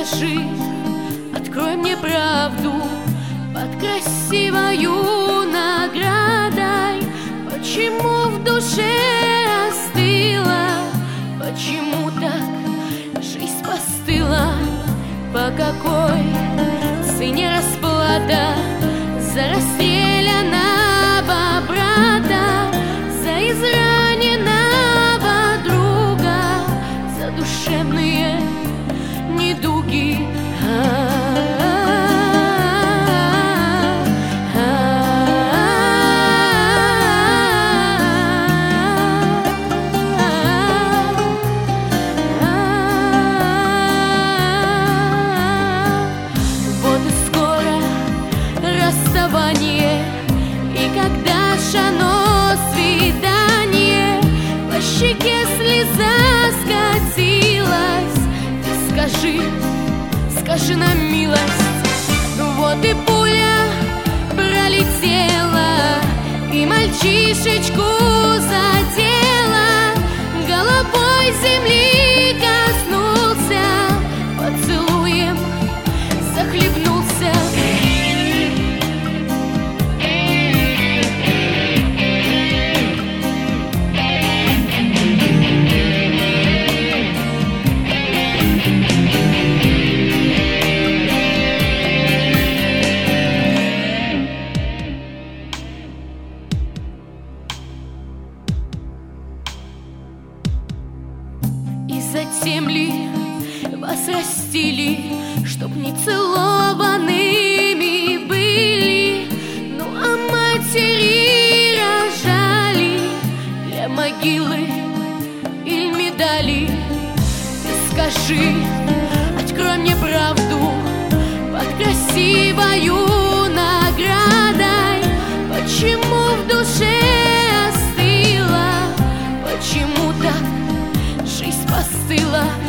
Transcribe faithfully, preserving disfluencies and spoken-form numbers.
скажи, открой мне правду под красивою наградой. Почему в душе остыла, почему так жизнь постыла? По какой цене расплата за расстрелянного брата, за израненного друга, за душевные недуги? И когда ж оно свидание, по щеке слеза скатилась, ты скажи, скажи на милость. Вот и пуля пролетела, и мальчишечку задела, головой земли коснулся, поцелуем захлебнулся. И затем ли вас растили, чтоб не целованными были? Ну а матери рожали для могилы или медали? Ты скажи, открой мне правду под красивою наградой. Почему в душе остыла, почему так жизнь постыла?